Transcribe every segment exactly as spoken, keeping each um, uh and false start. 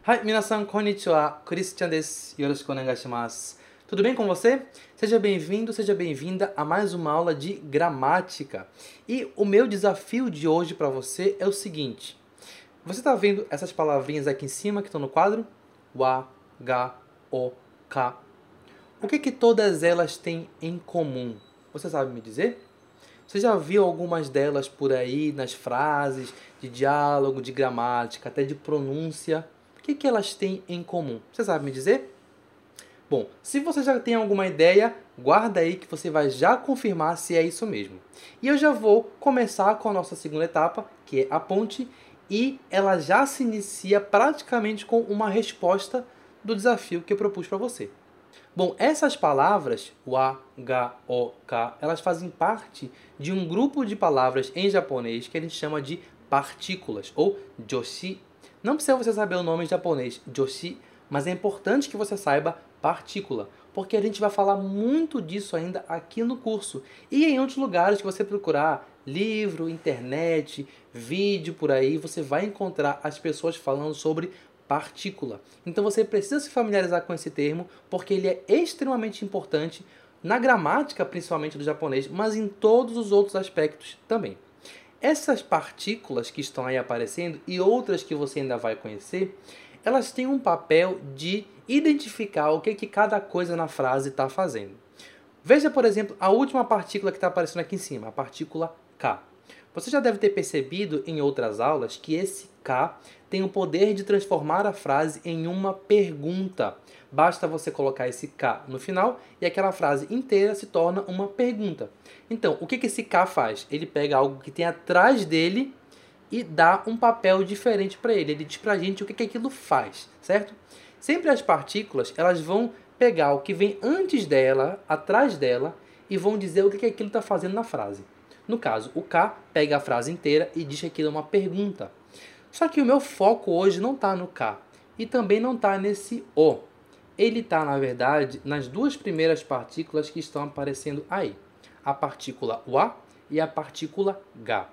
Hai, minasan, konnichiwa, Christian desu. Yoroshiku onegai shimasu. Tudo bem com você? Seja bem-vindo, seja bem-vinda a mais uma aula de gramática. E o meu desafio de hoje para você é o seguinte. Você está vendo essas palavrinhas aqui em cima que estão no quadro? Wa, ga, o, ka. O que que todas elas têm em comum? Você sabe me dizer? Você já viu algumas delas por aí nas frases de diálogo, de gramática, até de pronúncia? O que que elas têm em comum? Você sabe me dizer? Bom, se você já tem alguma ideia, guarda aí que você vai já confirmar se é isso mesmo. E eu já vou começar com a nossa segunda etapa, que é a ponte, e ela já se inicia praticamente com uma resposta do desafio que eu propus para você. Bom, essas palavras, wa, ga, o, ka, elas fazem parte de um grupo de palavras em japonês que a gente chama de partículas, ou joshi. Não precisa você saber o nome em japonês, joshi, mas é importante que você saiba partícula, porque a gente vai falar muito disso ainda aqui no curso. E em outros lugares que você procurar, livro, internet, vídeo por aí, você vai encontrar as pessoas falando sobre partícula. Então você precisa se familiarizar com esse termo, porque ele é extremamente importante na gramática, principalmente do japonês, mas em todos os outros aspectos também. Essas partículas que estão aí aparecendo e outras que você ainda vai conhecer, elas têm um papel de identificar o que, que cada coisa na frase está fazendo. Veja, por exemplo, a última partícula que está aparecendo aqui em cima, a partícula K. Você já deve ter percebido em outras aulas que esse K tem o poder de transformar a frase em uma pergunta. Basta você colocar esse K no final e aquela frase inteira se torna uma pergunta. Então, o que, que esse K faz? Ele pega algo que tem atrás dele e dá um papel diferente para ele. Ele diz para a gente o que, que aquilo faz, certo? Sempre as partículas, elas vão pegar o que vem antes dela, atrás dela, e vão dizer o que, que aquilo está fazendo na frase. No caso, o K pega a frase inteira e diz que aquilo é uma pergunta. Só que o meu foco hoje não está no K e também não está nesse O. Ele está, na verdade, nas duas primeiras partículas que estão aparecendo aí. A partícula wa e a partícula ga.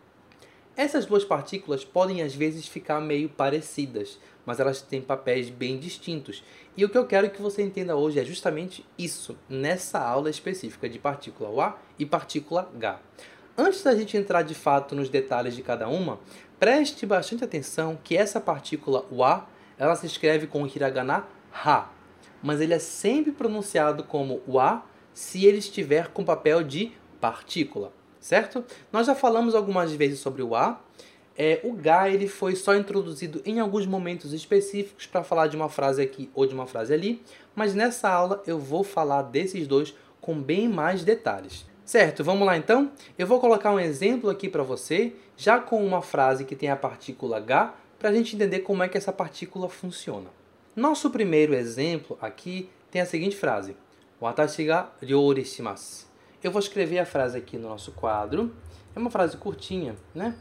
Essas duas partículas podem às vezes ficar meio parecidas, mas elas têm papéis bem distintos. E o que eu quero que você entenda hoje é justamente isso, nessa aula específica de partícula wa e partícula ga. Antes da gente entrar de fato nos detalhes de cada uma, preste bastante atenção que essa partícula wa, ela se escreve com o hiragana ha, mas ele é sempre pronunciado como wa se ele estiver com papel de partícula. Certo? Nós já falamos algumas vezes sobre o A. É, o ga ele foi só introduzido em alguns momentos específicos para falar de uma frase aqui ou de uma frase ali, mas nessa aula eu vou falar desses dois com bem mais detalhes. Certo? Vamos lá então? Eu vou colocar um exemplo aqui para você, já com uma frase que tem a partícula ga, para a gente entender como é que essa partícula funciona. Nosso primeiro exemplo aqui tem a seguinte frase: Watashi ga ryōri shimasu. Eu vou escrever a frase aqui no nosso quadro. É uma frase curtinha, né?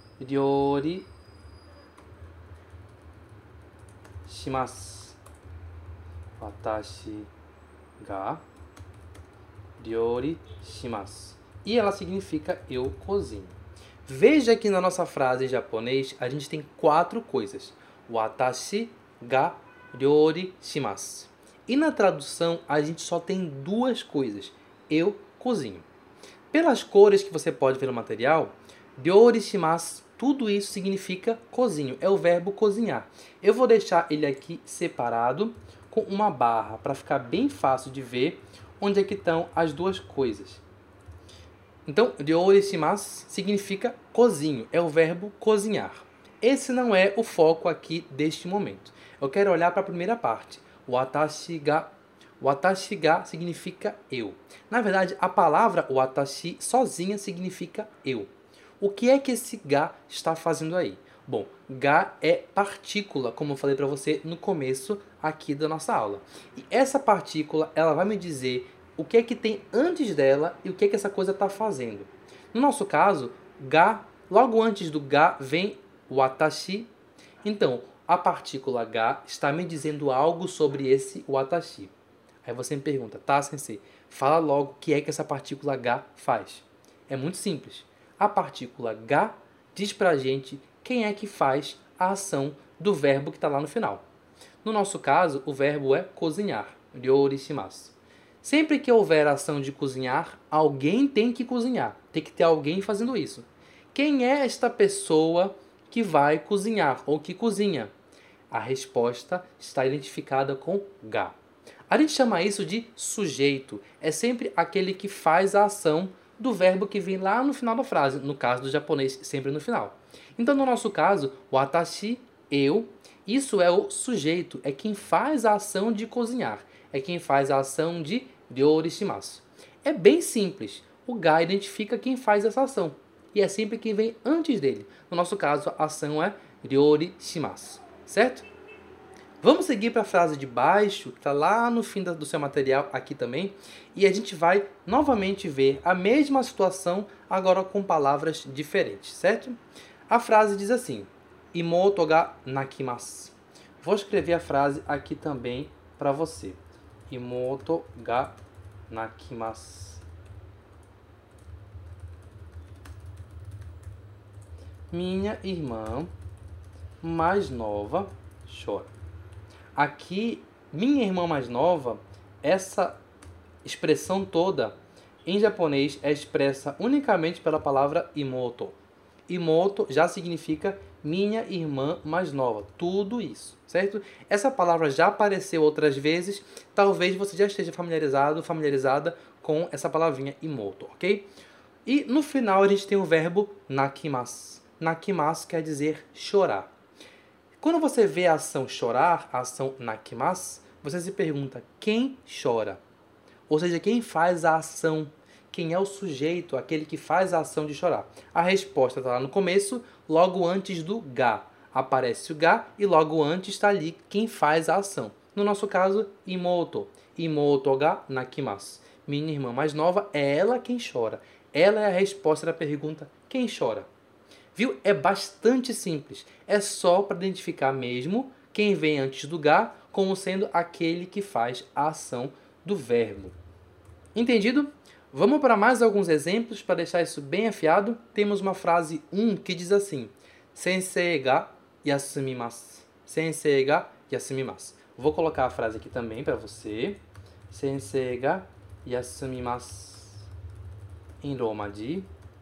Ryōri shimasu. Watashi ga ryōri shimasu. E ela significa eu cozinho. Veja que na nossa frase em japonês a gente tem quatro coisas. Watashi ga ryōri shimasu. E na tradução a gente só tem duas coisas. Eu cozinho. Pelas cores que você pode ver no material, ryōri shimasu, tudo isso significa cozinho, é o verbo cozinhar. Eu vou deixar ele aqui separado com uma barra para ficar bem fácil de ver onde é que estão as duas coisas. Então, ryōri shimasu significa cozinho, é o verbo cozinhar. Esse não é o foco aqui deste momento. Eu quero olhar para a primeira parte. Watashi ga. Watashi ga significa eu. Na verdade, a palavra watashi sozinha significa eu. O que é que esse ga está fazendo aí? Bom, ga é partícula, como eu falei para você no começo aqui da nossa aula. E essa partícula, ela vai me dizer o que é que tem antes dela e o que é que essa coisa está fazendo. No nosso caso, ga, logo antes do ga vem watashi. Então, a partícula ga está me dizendo algo sobre esse watashi. Aí você me pergunta, tá, sensei, fala logo o que é que essa partícula ga faz. É muito simples. A partícula ga diz pra gente quem é que faz a ação do verbo que está lá no final. No nosso caso, o verbo é cozinhar, ryori shimasu. Sempre que houver a ação de cozinhar, alguém tem que cozinhar. Tem que ter alguém fazendo isso. Quem é esta pessoa que vai cozinhar ou que cozinha? A resposta está identificada com ga. A gente chama isso de sujeito. É sempre aquele que faz a ação do verbo que vem lá no final da frase. No caso do japonês, sempre no final. Então, no nosso caso, watashi, eu, isso é o sujeito. É quem faz a ação de cozinhar. É quem faz a ação de ryori shimasu. É bem simples. O ga identifica quem faz essa ação. E é sempre quem vem antes dele. No nosso caso, a ação é ryori shimasu. Certo? Vamos seguir para a frase de baixo, que está lá no fim do seu material aqui também. E a gente vai novamente ver a mesma situação, agora com palavras diferentes, certo? A frase diz assim: Imoto ga nakimasu. Vou escrever a frase aqui também para você. Imoto ga nakimasu. Minha irmã mais nova chora. Aqui, minha irmã mais nova, essa expressão toda em japonês é expressa unicamente pela palavra imoto. Imoto já significa minha irmã mais nova. Tudo isso, certo? Essa palavra já apareceu outras vezes. Talvez você já esteja familiarizado, familiarizada com essa palavrinha imoto, ok? E no final a gente tem o verbo nakimasu. Nakimasu quer dizer chorar. Quando você vê a ação chorar, a ação nakimasu, você se pergunta quem chora? Ou seja, quem faz a ação? Quem é o sujeito, aquele que faz a ação de chorar? A resposta está lá no começo, logo antes do ga. Aparece o ga e logo antes está ali quem faz a ação. No nosso caso, imoto. Imoto ga nakimasu. Minha irmã mais nova, é ela quem chora. Ela é a resposta da pergunta quem chora? Viu? É bastante simples. É só para identificar mesmo quem vem antes do ga como sendo aquele que faz a ação do verbo. Entendido? Vamos para mais alguns exemplos para deixar isso bem afiado. Temos uma frase um que diz assim: Sensei ga yasumimasu. Sensei ga yasumimasu. Vou colocar a frase aqui também para você. Sensei ga yasumimasu. Em Romaji,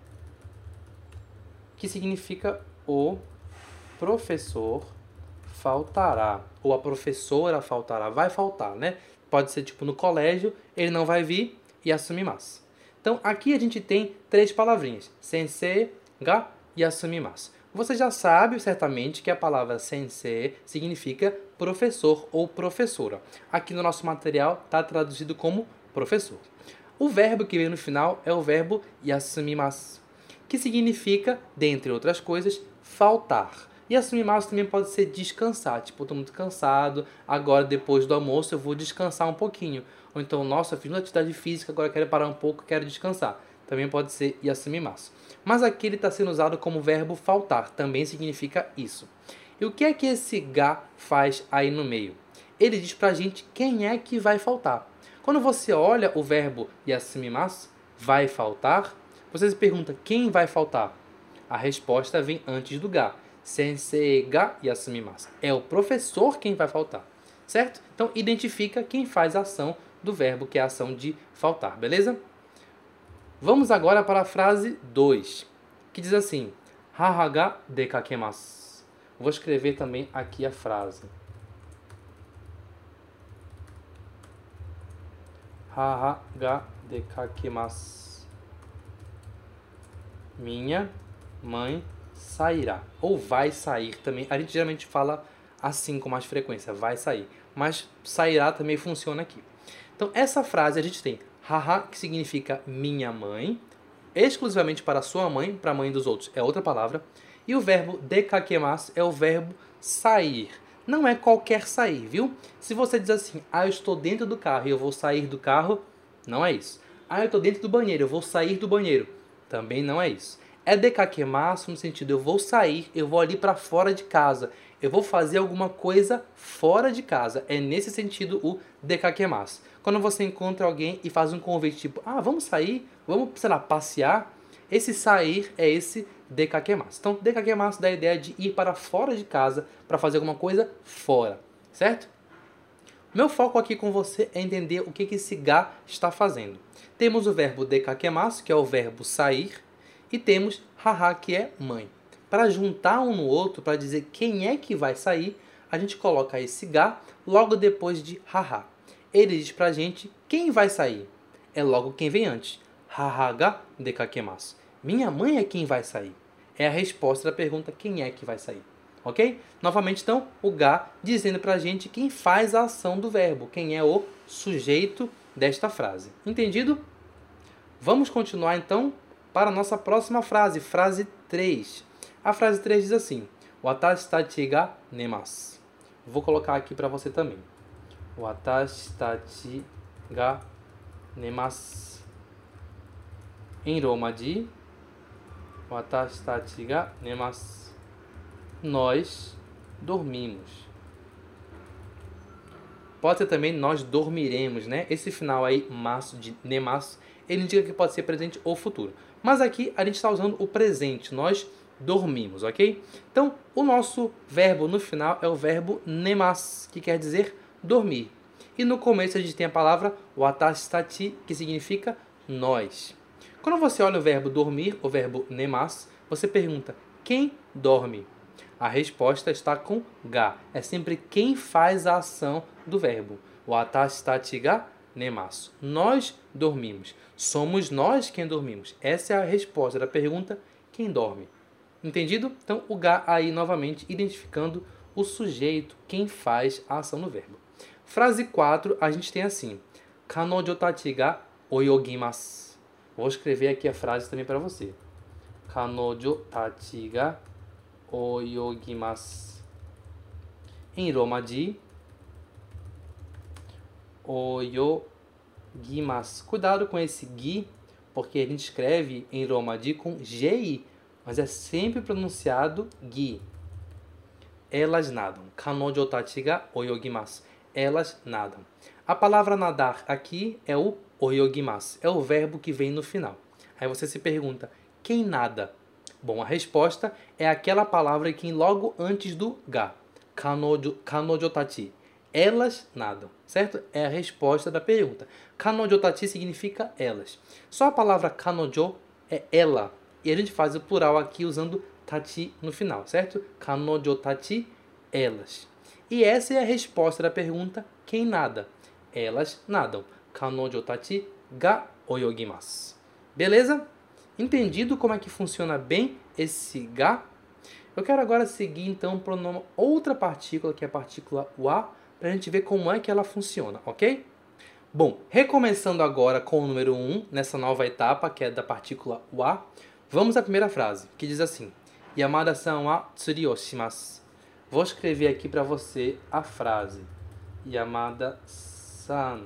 que significa o professor faltará, ou a professora faltará, vai faltar, né? Pode ser tipo no colégio, ele não vai vir, e yasumimasu. Então aqui a gente tem três palavrinhas, sensei ga yasumimasu. Você já sabe certamente que a palavra sensei significa professor ou professora. Aqui no nosso material está traduzido como professor. O verbo que vem no final é o verbo yasumimasu, que significa, dentre outras coisas, faltar. E yasumimasu também pode ser descansar, tipo, eu estou muito cansado, agora depois do almoço eu vou descansar um pouquinho. Ou então, nossa, eu fiz uma atividade física, agora eu quero parar um pouco, quero descansar. Também pode ser yasumimasu. Mas aqui ele está sendo usado como verbo faltar, também significa isso. E o que é que esse ga faz aí no meio? Ele diz pra gente quem é que vai faltar. Quando você olha o verbo yasumimasu, vai faltar, você se pergunta quem vai faltar? A resposta vem antes do ga. Sensei ga yasumimasu. É o professor quem vai faltar, certo? Então, identifica quem faz a ação do verbo, que é a ação de faltar, beleza? Vamos agora para a frase dois, que diz assim: Haha ga dekakemasu. Vou escrever também aqui a frase. Haha ga dekakemasu. Minha mãe sairá. Ou vai sair também. A gente geralmente fala assim com mais frequência, vai sair. Mas sairá também funciona aqui. Então, essa frase a gente tem haha, que significa minha mãe, exclusivamente para sua mãe, para a mãe dos outros é outra palavra. E o verbo dekakemasu é o verbo sair. Não é qualquer sair, viu? Se você diz assim, ah, eu estou dentro do carro e eu vou sair do carro, não é isso. Ah, eu estou dentro do banheiro, eu vou sair do banheiro. Também não é isso. É dekakemasu no sentido, eu vou sair, eu vou ali para fora de casa. Eu vou fazer alguma coisa fora de casa. É nesse sentido o dekakemasu. Quando você encontra alguém e faz um convite tipo, ah, vamos sair, vamos, sei lá, passear. Esse sair é esse dekakemasu. Então, dekakemasu dá a ideia de ir para fora de casa para fazer alguma coisa fora, certo? Meu foco aqui com você é entender o que esse ga está fazendo. Temos o verbo dekakemasu, que é o verbo sair, e temos haha, que é mãe. Para juntar um no outro, para dizer quem é que vai sair, a gente coloca esse ga logo depois de haha. Ele diz pra gente quem vai sair. É logo quem vem antes. Haha ga dekakemasu. Minha mãe é quem vai sair. É a resposta da pergunta quem é que vai sair. Ok? Novamente, então, o ga dizendo pra gente quem faz a ação do verbo. Quem é o sujeito desta frase. Entendido? Vamos continuar, então, para a nossa próxima frase. Frase três. A frase três diz assim. Watashi tachi ga nemasu. Vou colocar aqui para você também. Watashi tachi ga nemasu. Em Romaji. Watashi tachi ga nemasu. Nós dormimos. Pode ser também nós dormiremos, né? Esse final aí, masu, de nemasu, ele indica que pode ser presente ou futuro. Mas aqui a gente está usando o presente. Nós dormimos, ok? Então, o nosso verbo no final é o verbo nemasu, que quer dizer dormir. E no começo a gente tem a palavra watashi tachi, que significa nós. Quando você olha o verbo dormir, o verbo nemasu, você pergunta, quem dorme? A resposta está com ga. É sempre quem faz a ação do verbo. Watashi tachi ga nemasu. Nós dormimos. Somos nós quem dormimos. Essa é a resposta da pergunta, quem dorme? Entendido? Então, o ga aí novamente identificando o sujeito, quem faz a ação do verbo. Frase quatro, a gente tem assim. Kanojo tachi ga oyogimasu. Vou escrever aqui a frase também para você. Kanojo tachi ga oyogimasu. Em Romaji, oyogimasu. Cuidado com esse gi, porque a gente escreve em Romaji com gi, mas é sempre pronunciado gi. Elas nadam. Kanojo tachi ga oyogimasu. Elas nadam. A palavra nadar aqui é o oyogimasu. É o verbo que vem no final. Aí você se pergunta, quem nada? Bom, a resposta é aquela palavra que vem logo antes do ga. Kanojo, kanojo tachi. Elas nadam, certo? É a resposta da pergunta. Kanojo tachi significa elas. Só a palavra kanojo é ela. E a gente faz o plural aqui usando tachi no final, certo? Kanojo tachi, elas. E essa é a resposta da pergunta, quem nada? Elas nadam. Kanojo tachi ga oyogimasu. Beleza? Entendido como é que funciona bem esse ga? Eu quero agora seguir então para uma outra partícula, que é a partícula wa, para a gente ver como é que ela funciona, ok? Bom, recomeçando agora com o número um, nessa nova etapa, que é da partícula wa, vamos à primeira frase, que diz assim. Yamada-san wa tsuri o shimasu. Vou escrever aqui para você a frase. Yamada-san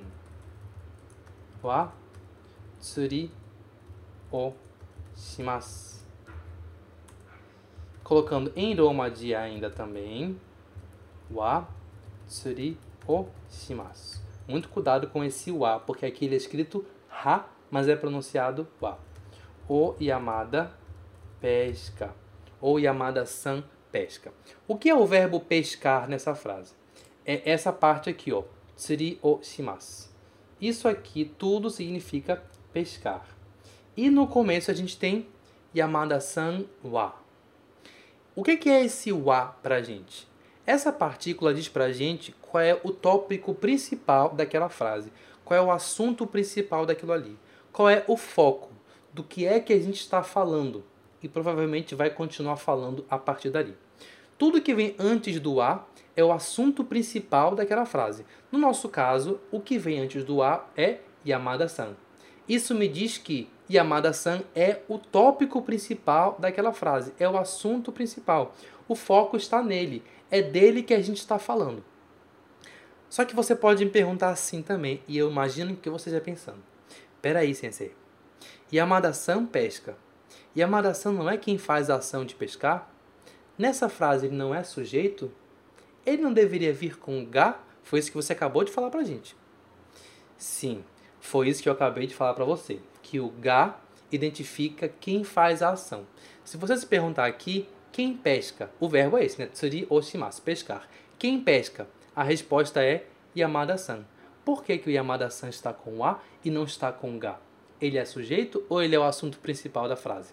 wa tsuri o shimasu. Colocando em Romaji ainda também. Wa tsuri o shimasu. Muito cuidado com esse wa, porque aqui ele é escrito ha, mas é pronunciado wa. O Yamada pesca. Ou Yamada-san pesca. O que é o verbo pescar nessa frase? É essa parte aqui, ó. Tsuri o shimasu. Isso aqui tudo significa pescar. E no começo a gente tem Yamada-san wa. O que é esse wa pra gente? Essa partícula diz pra gente qual é o tópico principal daquela frase. Qual é o assunto principal daquilo ali. Qual é o foco do que é que a gente está falando. E provavelmente vai continuar falando a partir dali. Tudo que vem antes do wa é o assunto principal daquela frase. No nosso caso, o que vem antes do wa é Yamada-san. Isso me diz que Yamada-san é o tópico principal daquela frase. É o assunto principal. O foco está nele. É dele que a gente está falando. Só que você pode me perguntar assim também. E eu imagino que você esteja pensando. Peraí, sensei. Yamada-san pesca. Yamada-san não é quem faz a ação de pescar? Nessa frase ele não é sujeito? Ele não deveria vir com ga? Foi isso que você acabou de falar pra gente. Sim, foi isso que eu acabei de falar pra você. Que o ga, identifica quem faz a ação. Se você se perguntar aqui, quem pesca? O verbo é esse, né? Tsuri ou shimasu, pescar. Quem pesca? A resposta é Yamada-san. Por que, que o Yamada-san está com o a e não está com o ga? Ele é sujeito ou ele é o assunto principal da frase?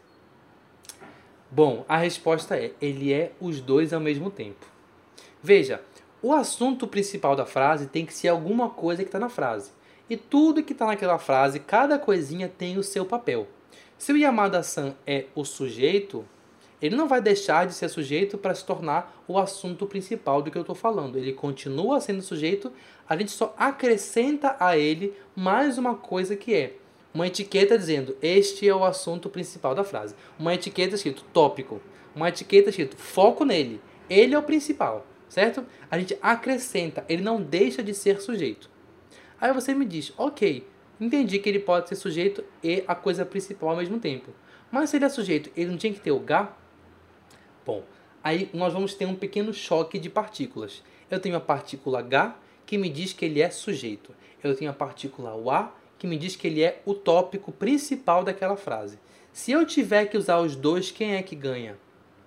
Bom, a resposta é, ele é os dois ao mesmo tempo. Veja, o assunto principal da frase tem que ser alguma coisa que está na frase. E tudo que está naquela frase, cada coisinha tem o seu papel. Se o Yamada-san é o sujeito, ele não vai deixar de ser sujeito para se tornar o assunto principal do que eu estou falando. Ele continua sendo sujeito, a gente só acrescenta a ele mais uma coisa que é uma etiqueta dizendo este é o assunto principal da frase. Uma etiqueta escrito tópico. Uma etiqueta escrito foco nele. Ele é o principal, certo? A gente acrescenta, ele não deixa de ser sujeito. Aí você me diz, ok, entendi que ele pode ser sujeito e a coisa principal ao mesmo tempo. Mas se ele é sujeito, ele não tinha que ter o ga? Bom, aí nós vamos ter um pequeno choque de partículas. Eu tenho a partícula ga, que me diz que ele é sujeito. Eu tenho a partícula wa, que me diz que ele é o tópico principal daquela frase. Se eu tiver que usar os dois, quem é que ganha?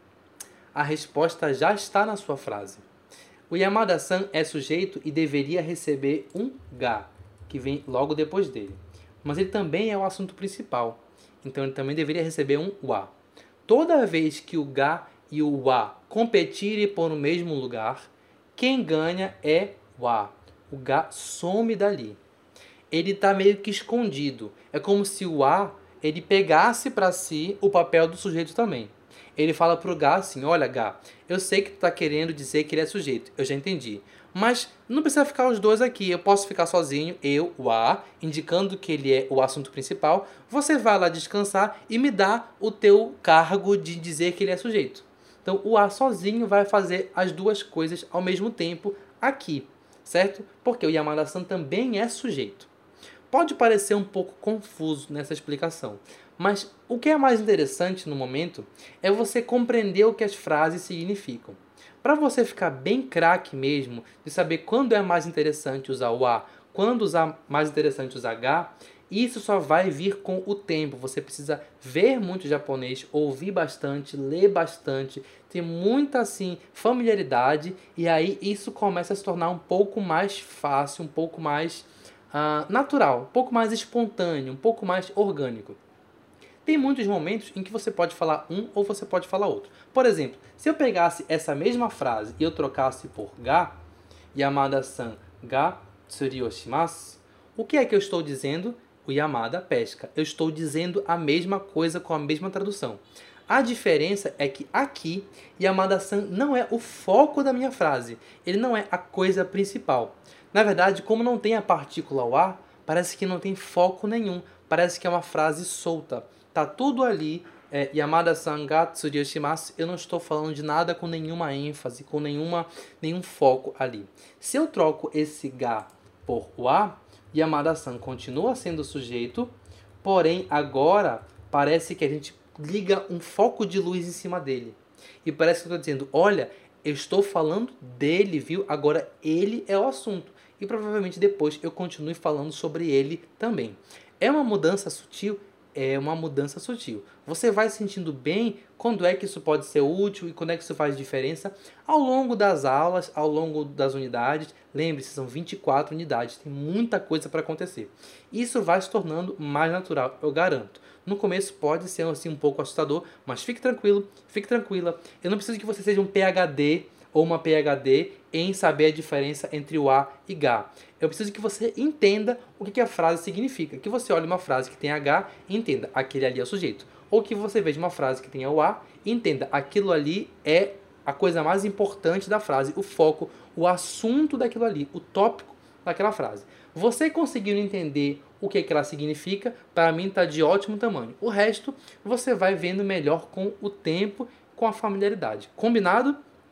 A resposta já está na sua frase. O Yamada-san é sujeito e deveria receber um ga, que vem logo depois dele. Mas ele também é o assunto principal, então ele também deveria receber um wa. Toda vez que o ga e o wa competirem por no mesmo lugar, quem ganha é wa. O ga some dali. Ele está meio que escondido. É como se o a ele pegasse para si o papel do sujeito também. Ele fala para o ga assim, olha ga, eu sei que tu está querendo dizer que ele é sujeito, eu já entendi. Mas não precisa ficar os dois aqui, eu posso ficar sozinho, eu, o a, indicando que ele é o assunto principal. Você vai lá descansar e me dá o teu cargo de dizer que ele é sujeito. Então o a sozinho vai fazer as duas coisas ao mesmo tempo aqui, certo? Porque o Yamada-san também é sujeito. Pode parecer um pouco confuso nessa explicação, mas o que é mais interessante no momento é você compreender o que as frases significam. Para você ficar bem craque mesmo, de saber quando é mais interessante usar o a, quando usar mais interessante usar ga, isso só vai vir com o tempo. Você precisa ver muito japonês, ouvir bastante, ler bastante, ter muita assim familiaridade, e aí isso começa a se tornar um pouco mais fácil, um pouco mais Uh, natural, um pouco mais espontâneo, um pouco mais orgânico. Tem muitos momentos em que você pode falar um ou você pode falar outro. Por exemplo, se eu pegasse essa mesma frase e eu trocasse por ga, Yamada-san ga tsuri o shimasu, o que é que eu estou dizendo? O Yamada pesca. Eu estou dizendo a mesma coisa com a mesma tradução. A diferença é que aqui, Yamada-san não é o foco da minha frase. Ele não é a coisa principal. Na verdade, como não tem a partícula wa, parece que não tem foco nenhum. Parece que é uma frase solta. Tá tudo ali. É, Yamada-san ga tsuri o shimasu. Eu não estou falando de nada com nenhuma ênfase, com nenhuma, nenhum foco ali. Se eu troco esse ga por wa, Yamada-san continua sendo sujeito, porém agora parece que a gente liga um foco de luz em cima dele. E parece que eu estou dizendo, olha, eu estou falando dele, viu? Agora ele é o assunto. E provavelmente depois eu continue falando sobre ele também. É uma mudança sutil? É uma mudança sutil. Você vai sentindo bem quando é que isso pode ser útil e quando é que isso faz diferença ao longo das aulas, ao longo das unidades. Lembre-se, são vinte e quatro unidades, tem muita coisa para acontecer. Isso vai se tornando mais natural, eu garanto. No começo pode ser assim um pouco assustador, mas fique tranquilo, fique tranquila. Eu não preciso que você seja um P H D ou uma P H D em saber a diferença entre o a e ga. Eu preciso que você entenda o que a frase significa. Que você olhe uma frase que tem H e entenda, aquele ali é o sujeito. Ou que você veja uma frase que tenha o a e entenda, aquilo ali é a coisa mais importante da frase, o foco, o assunto daquilo ali, o tópico daquela frase. Você conseguindo entender o que, que ela significa, para mim está de ótimo tamanho. O resto você vai vendo melhor com o tempo, com a familiaridade. Combinado?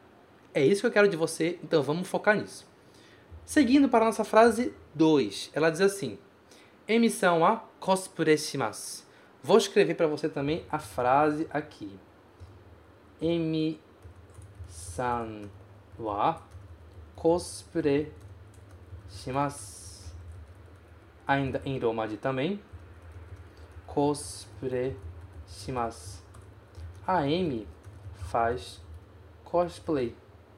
É isso que eu quero de você, então vamos focar nisso. Seguindo para a nossa frase dois, ela diz assim: Emi-san wa cosplay shimasu. Vou escrever para você também a frase aqui. Emi-san wa cosplay shimasu. Ainda em romaji também. cosplay shimasu. A Amy faz cosplay.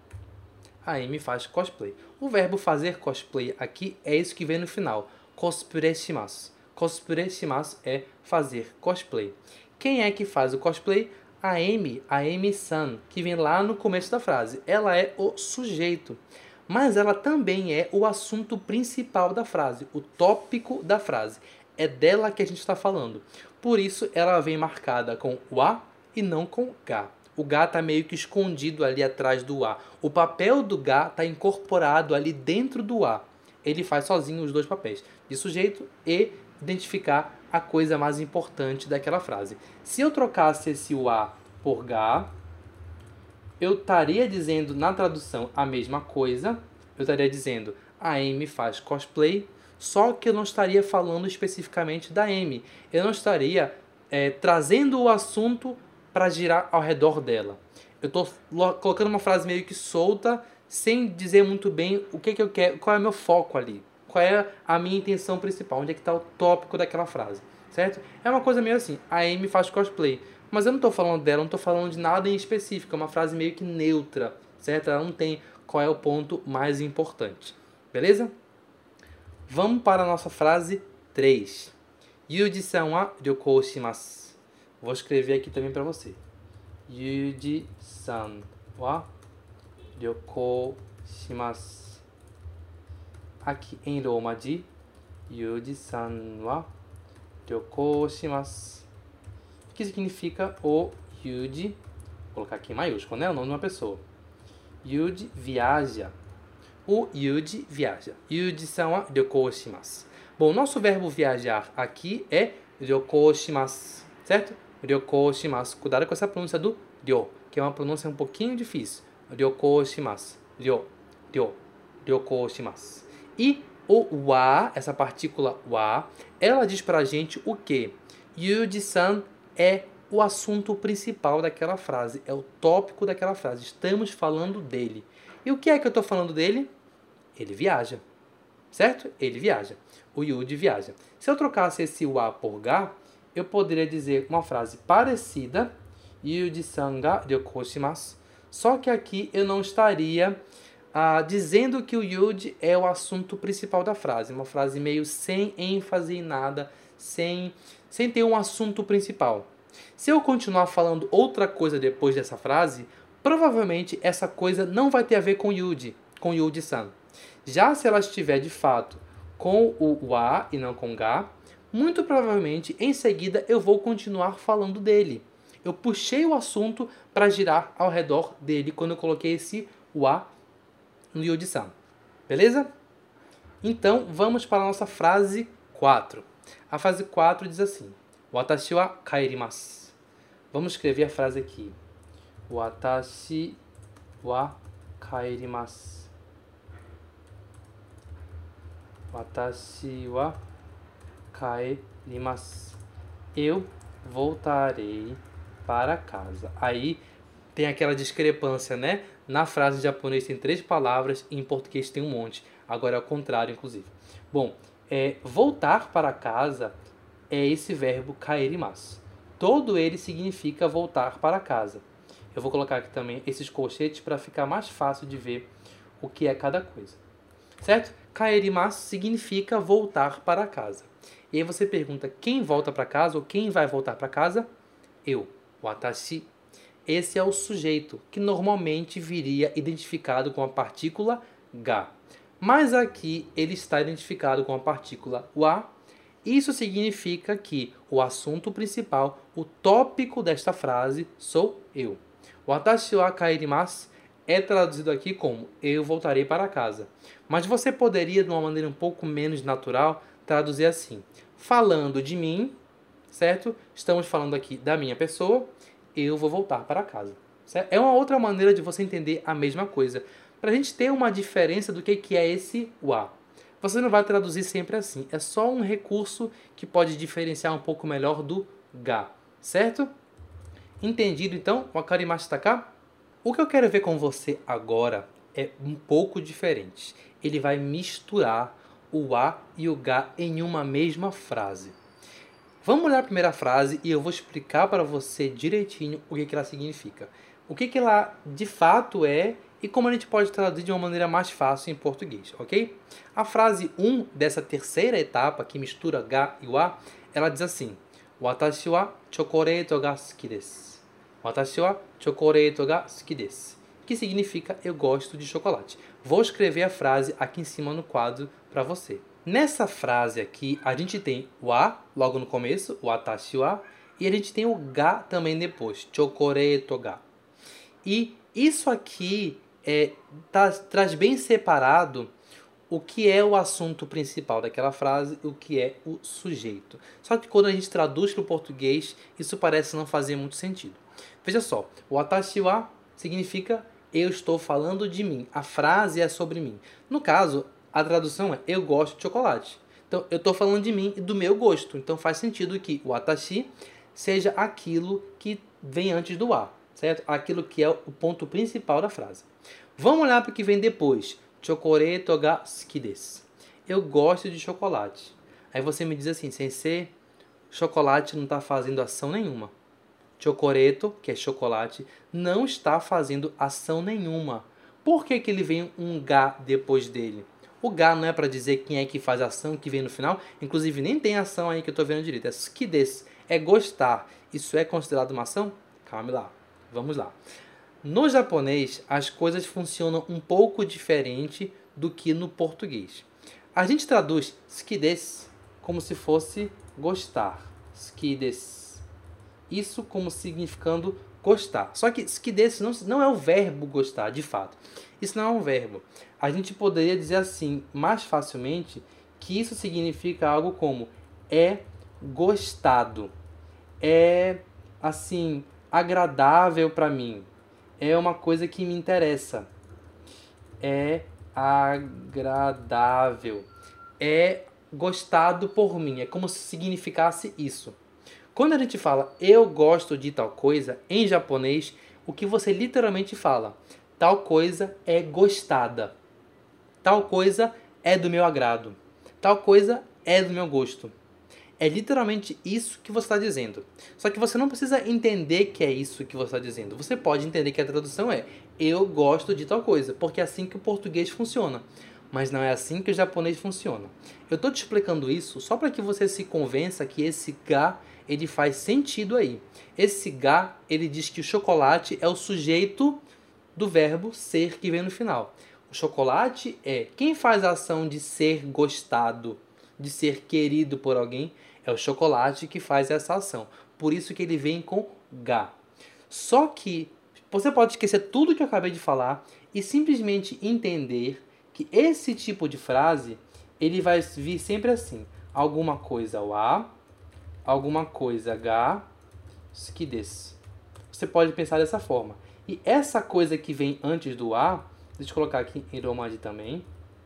A Amy faz cosplay. O verbo fazer cosplay aqui é isso que vem no final. Cosplay shimasu. Cosplay shimasu é fazer cosplay. Quem é que faz o cosplay? A Amy, a Amy-san, que vem lá no começo da frase. Ela é o sujeito. Mas ela também é o assunto principal da frase, o tópico da frase. É dela que a gente está falando. Por isso, ela vem marcada com o A e não com Ga. O Ga está meio que escondido ali atrás do A. O papel do Ga está incorporado ali dentro do A. Ele faz sozinho os dois papéis, de sujeito e identificar a coisa mais importante daquela frase. Se eu trocasse esse o A por Ga, eu estaria dizendo na tradução a mesma coisa. Eu estaria dizendo a Amy faz cosplay, só que eu não estaria falando especificamente da Amy. Eu não estaria é, trazendo o assunto para girar ao redor dela. Eu estou colocando uma frase meio que solta, sem dizer muito bem o que, que eu quero, qual é o meu foco ali. Qual é a minha intenção principal, onde é que está o tópico daquela frase, certo? É uma coisa meio assim, a Amy faz cosplay, mas eu não estou falando dela, não estou falando de nada em específico, é uma frase meio que neutra, certo? Ela não tem qual é o ponto mais importante, beleza? Vamos para a nossa frase três. Yuji-san wa ryokou shimasu. Vou escrever aqui também para você. Yuji-san wa ryokou shimasu. Aqui em Roma de Yuji-san wa ryokou shimasu. O que significa o Yuji? Vou colocar aqui em maiúsculo, né? O nome de uma pessoa. Yuji viaja. O Yuji viaja. Yuji-san wa ryokou shimasu. Bom, nosso verbo viajar aqui é ryokou shimasu, certo? Ryokou shimasu. Cuidado com essa pronúncia do ryo, que é uma pronúncia um pouquinho difícil. Ryokou shimasu. Ryo, ryo, ryokou shimasu. E o wa, essa partícula wa, ela diz pra gente o quê? Yuji-san é o assunto principal daquela frase, é o tópico daquela frase. Estamos falando dele. E o que é que eu estou falando dele? Ele viaja, certo? Ele viaja. O Yuji viaja. Se eu trocasse esse wa por ga, eu poderia dizer uma frase parecida, Yuji-san ga ryokou shimasu. Só que aqui eu não estaria ah, dizendo que o Yuji é o assunto principal da frase. Uma frase meio sem ênfase em nada, sem, sem ter um assunto principal. Se eu continuar falando outra coisa depois dessa frase, provavelmente essa coisa não vai ter a ver com Yuji, com Yuji-san. Já se ela estiver de fato com o wa e não com ga, muito provavelmente em seguida eu vou continuar falando dele. Eu puxei o assunto para girar ao redor dele quando eu coloquei esse wa no Yuji-san. Beleza? Então vamos para a nossa frase quatro. A frase quatro diz assim: Watashi wa kaerimasu. Vamos escrever a frase aqui. Watashi wa kaerimasu. Watashi wa kaerimasu. Eu voltarei para casa. Aí tem aquela discrepância, né? Na frase em japonês tem três palavras e em português tem um monte. Agora é o contrário, inclusive. Bom, é, voltar para casa é esse verbo kaerimasu. Todo ele significa voltar para casa. Eu vou colocar aqui também esses colchetes para ficar mais fácil de ver o que é cada coisa. Certo? Kaerimasu significa voltar para casa. E aí você pergunta, quem volta para casa ou quem vai voltar para casa? Eu, watashi. Esse é o sujeito, que normalmente viria identificado com a partícula ga. Mas aqui ele está identificado com a partícula wa. Isso significa que o assunto principal, o tópico desta frase, sou eu. Watashi wa kaerimasu é traduzido aqui como eu voltarei para casa. Mas você poderia, de uma maneira um pouco menos natural, traduzir assim: falando de mim, certo? Estamos falando aqui da minha pessoa, eu vou voltar para casa. Certo? É uma outra maneira de você entender a mesma coisa. Para a gente ter uma diferença do que, que é esse wa. Você não vai traduzir sempre assim. É só um recurso que pode diferenciar um pouco melhor do ga. Certo? Entendido, então? O akarimasu ka? O que eu quero ver com você agora é um pouco diferente. Ele vai misturar o wa e o ga em uma mesma frase. Vamos olhar a primeira frase e eu vou explicar para você direitinho o que, que ela significa. O que, que ela de fato é e como a gente pode traduzir de uma maneira mais fácil em português, ok? A frase um dessa terceira etapa, que mistura ga e wa, ela diz assim: Watashi wa chocoreito ga suki desu. Watashi wa chocoreito ga suki desu. Que significa eu gosto de chocolate. Vou escrever a frase aqui em cima no quadro para você. Nessa frase aqui, a gente tem o a logo no começo, o watashi wa, e a gente tem o ga também depois, chocoreito ga. E isso aqui é, tá, traz bem separado o que é o assunto principal daquela frase e o que é o sujeito. Só que quando a gente traduz para o português, isso parece não fazer muito sentido. Veja só, o watashi wa significa eu estou falando de mim. A frase é sobre mim. No caso, a tradução é eu gosto de chocolate. Então, eu estou falando de mim e do meu gosto. Então, faz sentido que o watashi seja aquilo que vem antes do wa, certo? Aquilo que é o ponto principal da frase. Vamos olhar para o que vem depois. Chocoreito ga suki desu. Eu gosto de chocolate. Aí você me diz assim, sensei, chocolate não está fazendo ação nenhuma. Chocoreto, que é chocolate, não está fazendo ação nenhuma. Por que, que ele vem um ga depois dele? O ga não é para dizer quem é que faz a ação que vem no final. Inclusive, nem tem ação aí que eu estou vendo direito. É suki desu. É gostar. Isso é considerado uma ação? Calma lá. Vamos lá. No japonês, as coisas funcionam um pouco diferente do que no português. A gente traduz suki desu como se fosse gostar. Suki desu. Isso como significando gostar. Só que suki desu não, não é o verbo gostar, de fato. Isso não é um verbo. A gente poderia dizer assim, mais facilmente, que isso significa algo como é gostado. É, assim, agradável para mim. É uma coisa que me interessa. É agradável. É gostado por mim. É como se significasse isso. Quando a gente fala eu gosto de tal coisa, em japonês, o que você literalmente fala? Tal coisa é gostada. Tal coisa é do meu agrado. Tal coisa é do meu gosto. É literalmente isso que você está dizendo. Só que você não precisa entender que é isso que você está dizendo. Você pode entender que a tradução é eu gosto de tal coisa, porque é assim que o português funciona. Mas não é assim que o japonês funciona. Eu estou te explicando isso só para que você se convença que esse ga ele faz sentido aí. Esse ga, ele diz que o chocolate é o sujeito do verbo ser que vem no final. O chocolate é quem faz a ação de ser gostado, de ser querido por alguém, é o chocolate que faz essa ação. Por isso que ele vem com ga. Só que você pode esquecer tudo que eu acabei de falar e simplesmente entender que esse tipo de frase, ele vai vir sempre assim. Alguma coisa wa, alguma coisa ga, suki desu. Você pode pensar dessa forma. E essa coisa que vem antes do a, deixa eu colocar aqui em romaji também.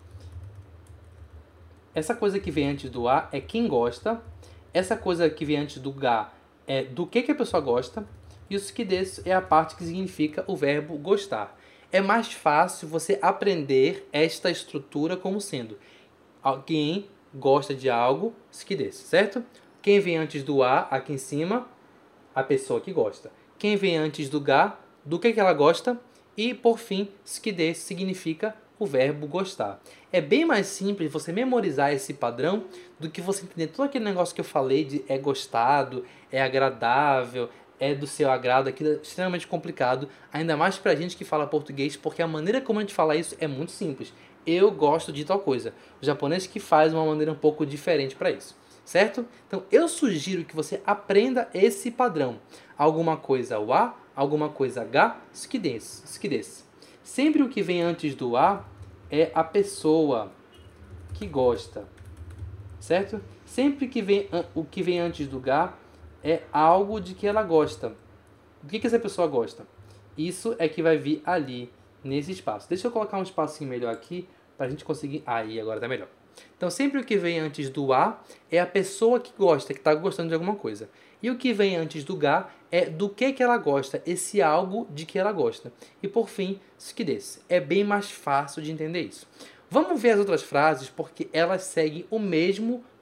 Essa coisa que vem antes do a é quem gosta. Essa coisa que vem antes do ga é do que, que a pessoa gosta. E o suki desu é a parte que significa o verbo gostar. É mais fácil você aprender esta estrutura como sendo alguém gosta de algo, suki desu, certo? Quem vem antes do a, aqui em cima, a pessoa que gosta. Quem vem antes do ga, do que, que ela gosta. E, por fim, suki desu significa o verbo gostar. É bem mais simples você memorizar esse padrão do que você entender todo aquele negócio que eu falei de é gostado, é agradável, é do seu agrado. Aquilo é extremamente complicado, ainda mais pra gente que fala português, porque a maneira como a gente fala isso é muito simples. Eu gosto de tal coisa. O japonês que faz uma maneira um pouco diferente para isso. Certo? Então, eu sugiro que você aprenda esse padrão. Alguma coisa wa, alguma coisa ga, suki desu, suki desu. Sempre o que vem antes do a é a pessoa que gosta. Certo? Sempre que vem o que vem antes do ga é algo de que ela gosta. Do que, que essa pessoa gosta? Isso é que vai vir ali, nesse espaço. Deixa eu colocar um espacinho melhor aqui para a gente conseguir... Aí, agora tá melhor. Então, sempre o que vem antes do a é a pessoa que gosta, que está gostando de alguma coisa. E o que vem antes do ga é do que, que ela gosta, esse algo de que ela gosta. E, por fim, suki desu. É bem mais fácil de entender isso. Vamos ver as outras frases, porque elas seguem o mesmo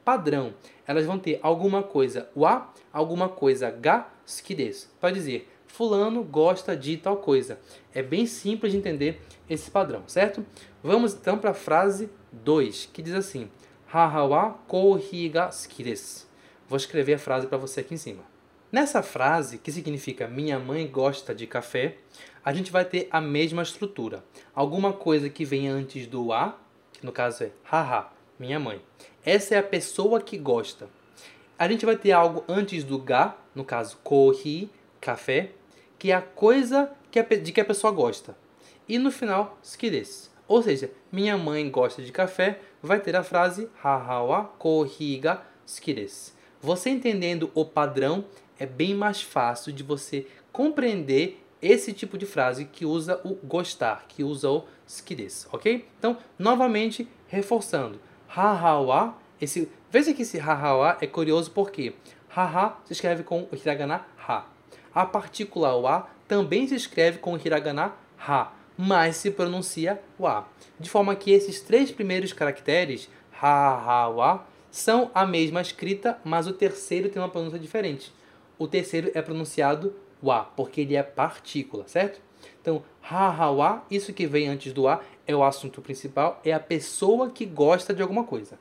padrão. Elas vão ter alguma coisa wa, alguma coisa ga, suki desu. Para dizer, fulano gosta de tal coisa. É bem simples de entender esse padrão, certo? Vamos então para a frase dois, que diz assim: Haha wa kohi ga suki desu. Vou escrever a frase para você aqui em cima. Nessa frase, que significa minha mãe gosta de café, a gente vai ter a mesma estrutura. Alguma coisa que vem antes do wa, que no caso é haha, minha mãe. Essa é a pessoa que gosta. A gente vai ter algo antes do ga, no caso kohi, café, que é a coisa que a, de que a pessoa gosta. E no final, suki desu. Ou seja, minha mãe gosta de café, vai ter a frase haha wa kohi ga suki desu. Você entendendo o padrão, é bem mais fácil de você compreender esse tipo de frase que usa o gostar, que usa o suki desu, ok? Então, novamente, reforçando. Haha wa, esse, veja que esse haha wa é curioso porque haha se escreve com o hiragana ha. A partícula wa também se escreve com o hiragana ha, mas se pronuncia wa. De forma que esses três primeiros caracteres, haha wa, são a mesma escrita, mas o terceiro tem uma pronúncia diferente. O terceiro é pronunciado wa, porque ele é partícula, certo? Então, haha wa, isso que vem antes do wa, é o assunto principal, é a pessoa que gosta de alguma coisa.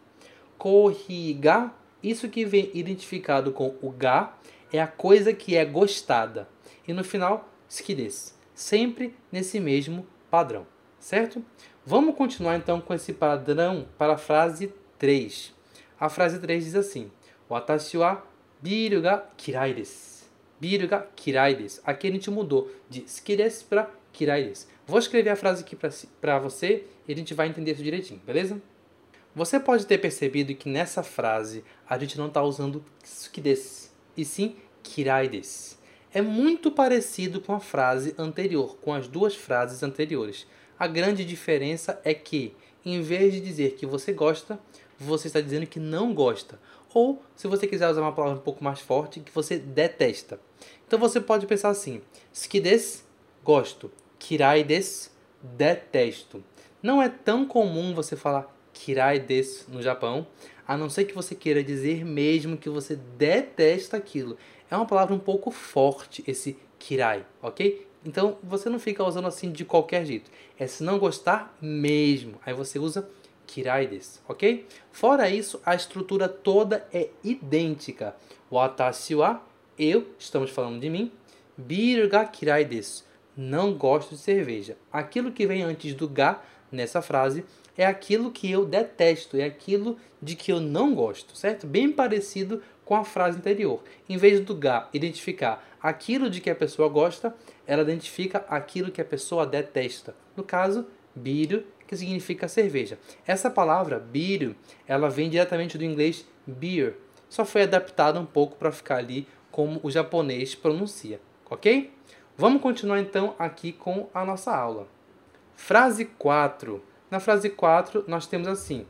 Kohi ga, isso que vem identificado com o ga, é a coisa que é gostada. E no final, suki desu. Sempre nesse mesmo padrão, certo? Vamos continuar então com esse padrão para a frase três. A frase três diz assim: Watashi wa biru ga kirai desu. Biru ga kirai desu. Aqui a gente mudou de suki desu para kirai desu. Vou escrever a frase aqui para você e a gente vai entender isso direitinho, beleza? Você pode ter percebido que nessa frase a gente não está usando suki desu, e sim kirai desu. É muito parecido com a frase anterior, com as duas frases anteriores. A grande diferença é que, em vez de dizer que você gosta, você está dizendo que não gosta. Ou, se você quiser usar uma palavra um pouco mais forte, que você detesta. Então você pode pensar assim: suki desu, gosto. Kirai desu, detesto. Não é tão comum você falar kirai desu no Japão, a não ser que você queira dizer mesmo que você detesta aquilo. É uma palavra um pouco forte, esse kirai, ok? Então você não fica usando assim de qualquer jeito. É se não gostar mesmo. Aí você usa kirai desu, ok? Fora isso, a estrutura toda é idêntica. Watashi wa, eu, estamos falando de mim. Biru ga kirai desu, não gosto de cerveja. Aquilo que vem antes do ga nessa frase é aquilo que eu detesto, é aquilo de que eu não gosto, certo? Bem parecido com a frase anterior. Em vez do ga identificar aquilo de que a pessoa gosta, ela identifica aquilo que a pessoa detesta. No caso, biru, que significa cerveja. Essa palavra, biru, ela vem diretamente do inglês beer. Só foi adaptada um pouco para ficar ali como o japonês pronuncia, ok? Vamos continuar então aqui com a nossa aula. Frase quatro. Na frase quatro, nós temos assim: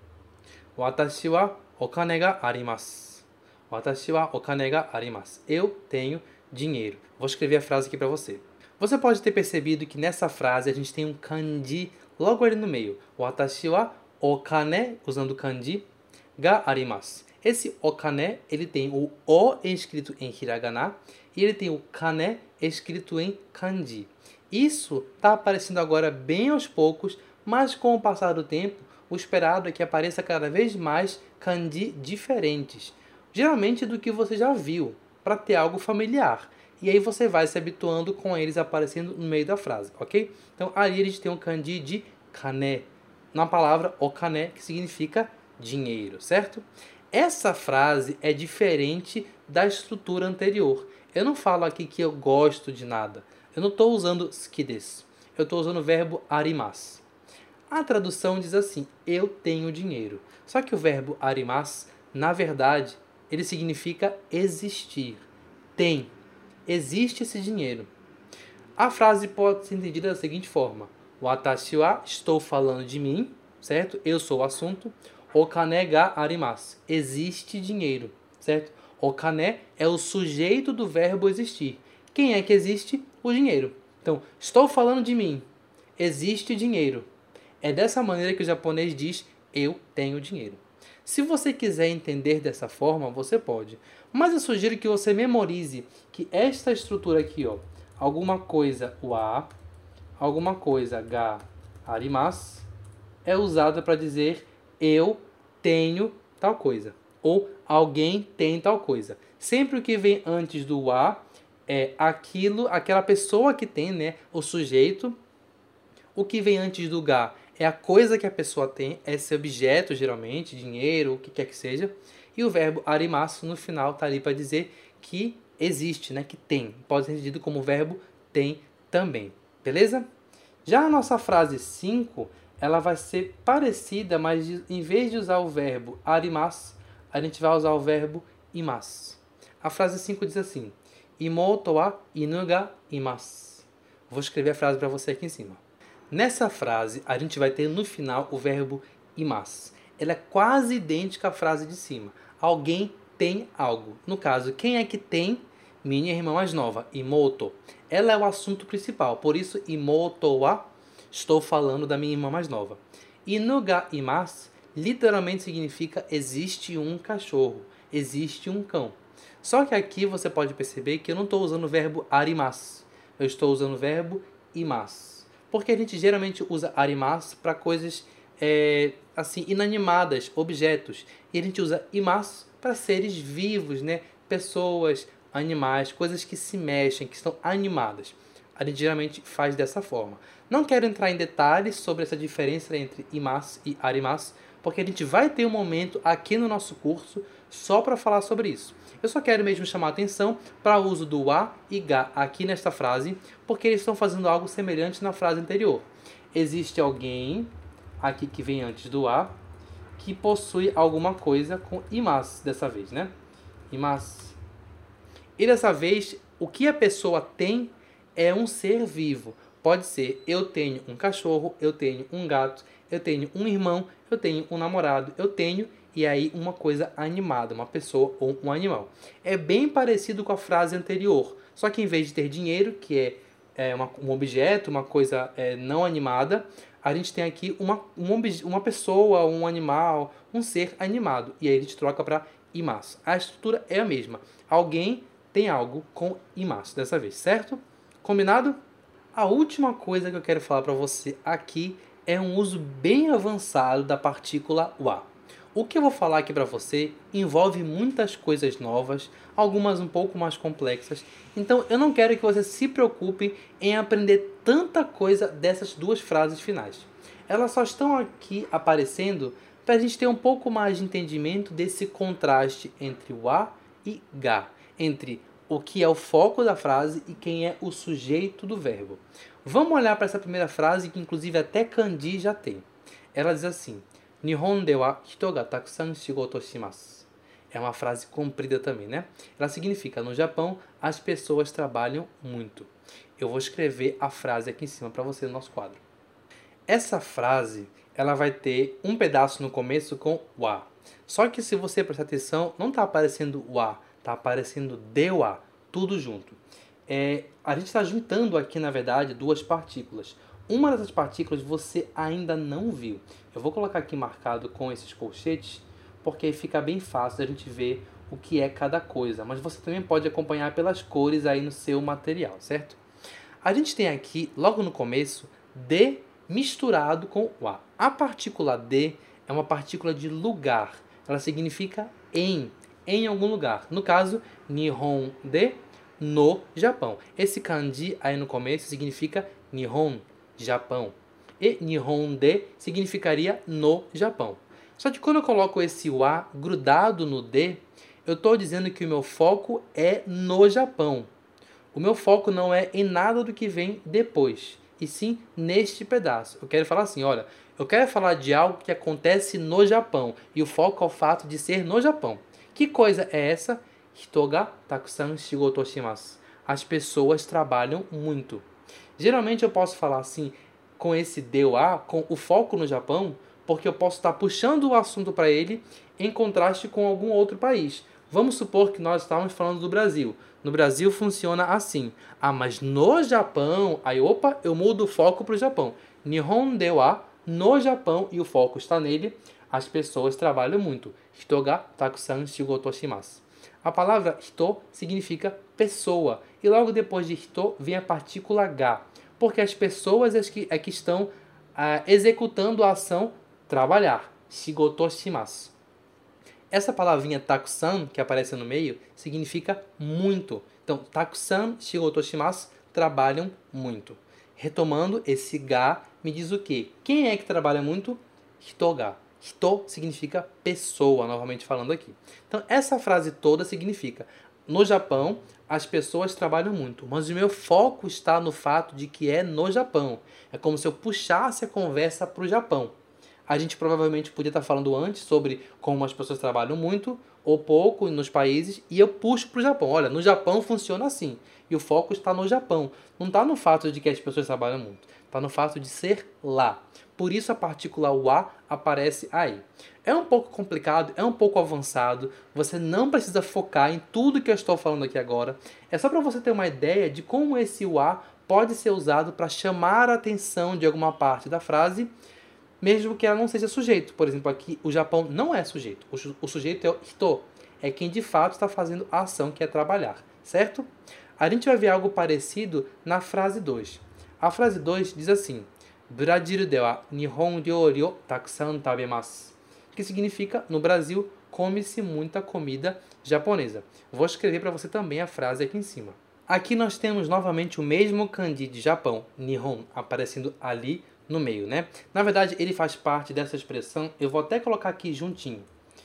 Watashi wa okane ga arimasu. Watashi wa okane ga arimasu. Eu tenho dinheiro. Vou escrever a frase aqui para você. Você pode ter percebido que nessa frase a gente tem um kanji logo ali no meio. Watashi wa okane, usando kanji, ga arimasu. Esse okane, ele tem o o escrito em hiragana e ele tem o kane escrito em kanji. Isso está aparecendo agora bem aos poucos, mas com o passar do tempo, o esperado é que apareça cada vez mais kanji diferentes, geralmente do que você já viu, para ter algo familiar. E aí você vai se habituando com eles aparecendo no meio da frase, ok? Então ali a gente tem um kanji de kane, na palavra okane, que significa dinheiro, certo? Essa frase é diferente da estrutura anterior. Eu não falo aqui que eu gosto de nada. Eu não estou usando suki desu. Eu estou usando o verbo arimasu. A tradução diz assim: eu tenho dinheiro. Só que o verbo arimasu, na verdade, ele significa existir. Tem. Existe esse dinheiro. A frase pode ser entendida da seguinte forma: Watashi wa, estou falando de mim, certo? Eu sou o assunto. Okane ga arimasu. Existe dinheiro, certo? Okane é o sujeito do verbo existir. Quem é que existe? O dinheiro. Então, estou falando de mim. Existe dinheiro. É dessa maneira que o japonês diz eu tenho dinheiro. Se você quiser entender dessa forma, você pode. Mas eu sugiro que você memorize que esta estrutura aqui, ó, alguma coisa wa, alguma coisa ga arimasu, é usada para dizer eu tenho tal coisa. Ou alguém tem tal coisa. Sempre o que vem antes do wa é aquilo, aquela pessoa que tem, né, o sujeito. O que vem antes do ga é a coisa que a pessoa tem, esse objeto, geralmente, dinheiro, o que quer que seja. E o verbo arimasu, no final, está ali para dizer que existe, né, que tem. Pode ser entendido como o verbo tem também. Beleza? Já a nossa frase cinco, ela vai ser parecida, mas em vez de usar o verbo arimasu, a gente vai usar o verbo imasu. A frase cinco diz assim: Imoto wa inu ga imasu. Vou escrever a frase para você aqui em cima. Nessa frase, a gente vai ter no final o verbo imasu. Ela é quase idêntica à frase de cima. Alguém tem algo. No caso, quem é que tem? Minha irmã mais nova, imoto. Ela é o assunto principal. Por isso, imoto wa, estou falando da minha irmã mais nova. Inu ga imasu literalmente significa existe um cachorro, existe um cão. Só que aqui você pode perceber que eu não estou usando o verbo arimasu. Eu estou usando o verbo imasu. Porque a gente geralmente usa arimasu para coisas é, assim inanimadas, objetos. E a gente usa imasu para seres vivos, né? Pessoas, animais, coisas que se mexem, que estão animadas. A gente geralmente faz dessa forma. Não quero entrar em detalhes sobre essa diferença entre imasu e arimasu, porque a gente vai ter um momento aqui no nosso curso só para falar sobre isso. Eu só quero mesmo chamar a atenção para o uso do wa e ga aqui nesta frase, porque eles estão fazendo algo semelhante na frase anterior. Existe alguém, aqui que vem antes do wa, que possui alguma coisa com imasu dessa vez, né? Imasu. E dessa vez, o que a pessoa tem é um ser vivo. Pode ser eu tenho um cachorro, eu tenho um gato, eu tenho um irmão, eu tenho um namorado, eu tenho, e aí uma coisa animada, uma pessoa ou um animal. É bem parecido com a frase anterior, só que em vez de ter dinheiro, que é, é uma, um objeto, uma coisa é, não animada, a gente tem aqui uma, uma, uma pessoa, um animal, um ser animado. E aí a gente troca para imasu. A estrutura é a mesma. Alguém tem algo com imasu dessa vez, certo? Combinado? A última coisa que eu quero falar para você aqui é um uso bem avançado da partícula wa. O que eu vou falar aqui para você envolve muitas coisas novas, algumas um pouco mais complexas. Então eu não quero que você se preocupe em aprender tanta coisa dessas duas frases finais. Elas só estão aqui aparecendo para a gente ter um pouco mais de entendimento desse contraste entre wa e ga, entre o que é o foco da frase e quem é o sujeito do verbo. Vamos olhar para essa primeira frase, que inclusive até kanji já tem. Ela diz assim: Nihon de wa hito ga takusan shigoto shimasu. É uma frase comprida também, né? Ela significa, no Japão, as pessoas trabalham muito. Eu vou escrever a frase aqui em cima para você no nosso quadro. Essa frase, ela vai ter um pedaço no começo com wa. Só que se você prestar atenção, não está aparecendo wa, está aparecendo de wa, tudo junto. É, a gente está juntando aqui, na verdade, duas partículas. Uma dessas partículas você ainda não viu. Eu vou colocar aqui marcado com esses colchetes, porque fica bem fácil a gente ver o que é cada coisa. Mas você também pode acompanhar pelas cores aí no seu material, certo? A gente tem aqui, logo no começo, de misturado com wa. A partícula de é uma partícula de lugar. Ela significa em, em algum lugar. No caso, Nihon de, no Japão. Esse kanji aí no começo significa Nihon, Japão. E Nihon de significaria no Japão. Só que quando eu coloco esse wa grudado no de, eu estou dizendo que o meu foco é no Japão. O meu foco não é em nada do que vem depois, e sim neste pedaço. Eu quero falar assim, olha, eu quero falar de algo que acontece no Japão, e o foco é o fato de ser no Japão. Que coisa é essa? Hito ga takusan shigoto shimasu. As pessoas trabalham muito. Geralmente eu posso falar assim, com esse de wa, com o foco no Japão, porque eu posso estar puxando o assunto para ele em contraste com algum outro país. Vamos supor que nós estávamos falando do Brasil. No Brasil funciona assim. Ah, mas no Japão... Aí, opa, eu mudo o foco para o Japão. Nihon de wa, no Japão, e o foco está nele. as pessoas trabalham muito. Hito ga takusan shigoto shimasu. A palavra hito significa pessoa. E logo depois de hito vem a partícula ga. Porque as pessoas é que, é que estão ah, executando a ação trabalhar. Shigoto shimasu. Essa palavrinha takusan, que aparece no meio, significa muito. Então, takusan shigoto shimasu, trabalham muito. Retomando, esse ga me diz o quê? Quem é que trabalha muito? Hito ga. Hito significa pessoa, novamente falando aqui. Então, essa frase toda significa: no Japão, as pessoas trabalham muito, mas o meu foco está no fato de que é no Japão. É como se eu puxasse a conversa para o Japão. A gente provavelmente podia estar falando antes sobre como as pessoas trabalham muito ou pouco nos países, e eu puxo para o Japão. Olha, no Japão funciona assim, e o foco está no Japão. Não está no fato de que as pessoas trabalham muito, está no fato de ser lá. Por isso a partícula wa aparece aí. É um pouco complicado, é um pouco avançado, você não precisa focar em tudo que eu estou falando aqui agora. É só para você ter uma ideia de como esse wa pode ser usado para chamar a atenção de alguma parte da frase, mesmo que ela não seja sujeito. Por exemplo, aqui o Japão não é sujeito. O sujeito é o hito. É quem de fato está fazendo a ação, que é trabalhar. Certo? A gente vai ver algo parecido na frase dois. A frase dois diz assim: Brasil de wa nihon ryori o takusan tabemasu. Que significa: no Brasil, come-se muita comida japonesa. Vou escrever para você também a frase aqui em cima. Aqui nós temos novamente o mesmo kanji de Japão, nihon, aparecendo ali no meio, né? Na verdade, ele faz parte dessa expressão. Eu vou até colocar aqui juntinho.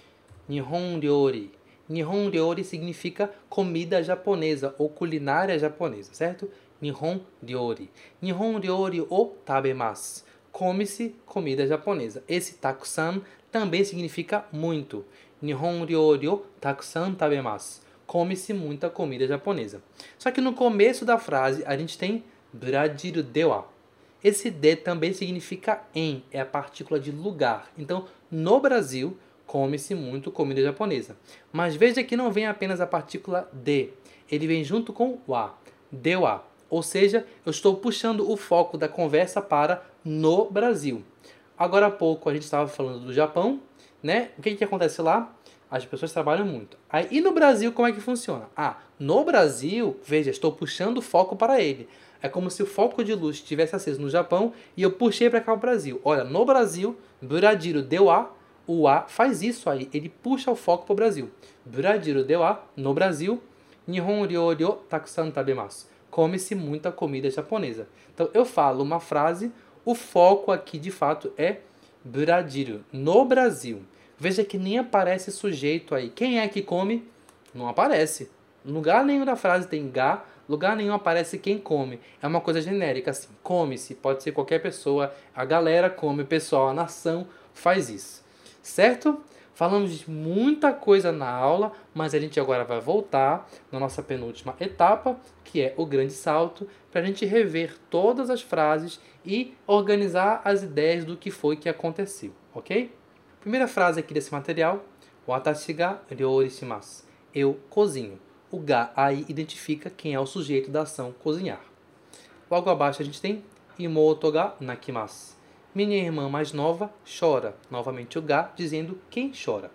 Nihon ryori. Nihon ryori significa comida japonesa ou culinária japonesa, certo? Nihon ryori. Nihon ryori o tabemasu. Come-se comida japonesa. Esse takusan também significa muito. Nihon ryori o takusan tabemasu. Come-se muita comida japonesa. Só que no começo da frase a gente tem Brasil de wa. Esse de também significa em, é a partícula de lugar. Então, no Brasil, come-se muito comida japonesa. Mas veja que não vem apenas a partícula de, ele vem junto com wa, de wa. Ou seja, eu estou puxando o foco da conversa para no Brasil. Agora há pouco a gente estava falando do Japão, né? O que que acontece lá? As pessoas trabalham muito. Aí, e no Brasil, como é que funciona? Ah, no Brasil, veja, estou puxando o foco para ele. É como se o foco de luz estivesse aceso no Japão e eu puxei para cá o Brasil. Olha, no Brasil, Brasil de wa, o a faz isso aí, ele puxa o foco para o Brasil. Brasil de wa, no Brasil, Nihon ryori o takusan tabemasu. Come-se muita comida japonesa. Então, eu falo uma frase, o foco aqui de fato é Brasil, no Brasil. Veja que nem aparece sujeito aí. Quem é que come? Não aparece. Lugar nenhum da frase tem ga, lugar nenhum aparece quem come. É uma coisa genérica assim. Come-se, pode ser qualquer pessoa. A galera come, o pessoal, a nação faz isso. Certo? Falamos de muita coisa na aula, mas a gente agora vai voltar na nossa penúltima etapa, que é o grande salto, para a gente rever todas as frases e organizar as ideias do que foi que aconteceu, ok? Primeira frase aqui desse material: Watashi ga ryori shimasu. Eu cozinho. O ga aí identifica quem é o sujeito da ação cozinhar. Logo abaixo a gente tem Imoto ga nakimasu. Minha irmã mais nova chora. Novamente o ga dizendo quem chora.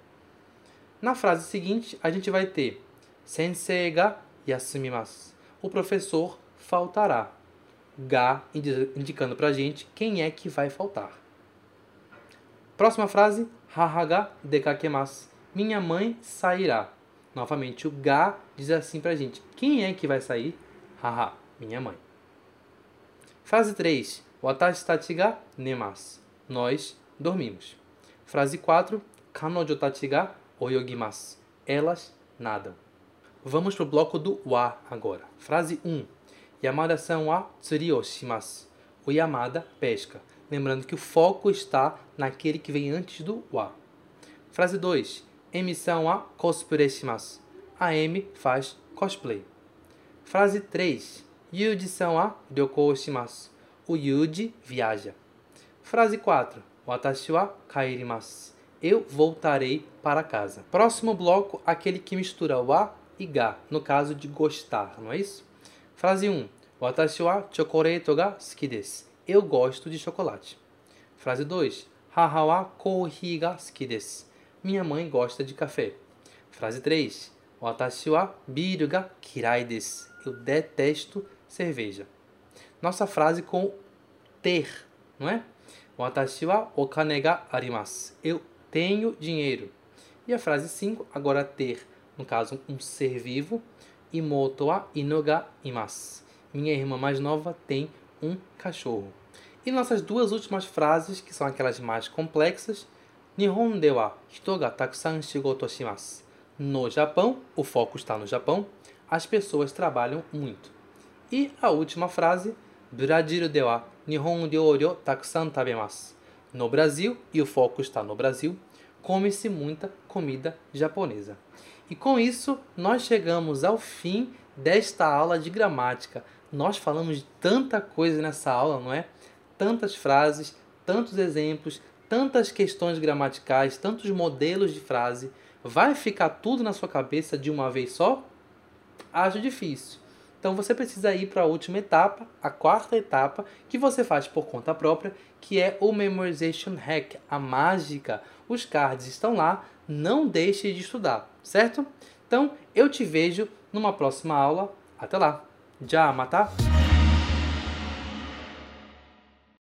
Na frase seguinte a gente vai ter Sensei ga yasumimasu. O professor faltará. Ga indicando pra gente quem é que vai faltar. Próxima frase, Haha ga dekakemasu. Minha mãe sairá. Novamente o ga diz assim pra gente, quem é que vai sair? Haha, minha mãe. Frase três, Watashi tachi ga nemasu. Nós dormimos. Frase quatro, Kanojo tachi ga oyogimasu. Elas nadam. Vamos pro bloco do wa agora. Frase um, Yamada-san wa tsuri o shimasu. O Yamada pesca. Lembrando que o foco está naquele que vem antes do wa. Frase dois. Emi-san wa cosplay shimasu. A Emi faz cosplay. Frase três. Yuji-san wa ryoukou shimasu. O Yuji viaja. Frase quatro. Watashi wa kaerimasu. Eu voltarei para casa. Próximo bloco, aquele que mistura wa e ga, no caso de gostar, não é isso? Frase um. Watashi wa chocolate ga suki desu. Eu gosto de chocolate. Frase dois. Haha wa kouhi ga suki desu. Minha mãe gosta de café. Frase três. Watashi wa biru ga kirai desu. Eu detesto cerveja. Nossa frase com ter, não é? Watashi wa okane ga arimasu. Eu tenho dinheiro. E a frase cinco, agora ter, no caso, um ser vivo. Imoto wa inu ga imasu. Minha irmã mais nova tem um cachorro. E nossas duas últimas frases, que são aquelas mais complexas. Nihon de wa hito ga takusan shigoto shimasu. No Japão, o foco está no Japão, as pessoas trabalham muito. E a última frase, Brasil de wa nihon ryōri o takusan tabemasu. No Brasil, e o foco está no Brasil, come-se muita comida japonesa. E com isso, nós chegamos ao fim desta aula de gramática. Nós falamos de tanta coisa nessa aula, não é? Tantas frases, tantos exemplos, tantas questões gramaticais, tantos modelos de frase. Vai ficar tudo na sua cabeça de uma vez só? Acho difícil. Então você precisa ir para a última etapa, a quarta etapa, que você faz por conta própria, que é o Memorization Hack, a mágica. Os cards estão lá, não deixe de estudar, certo? Então eu te vejo numa próxima aula. Até lá. Já, mata!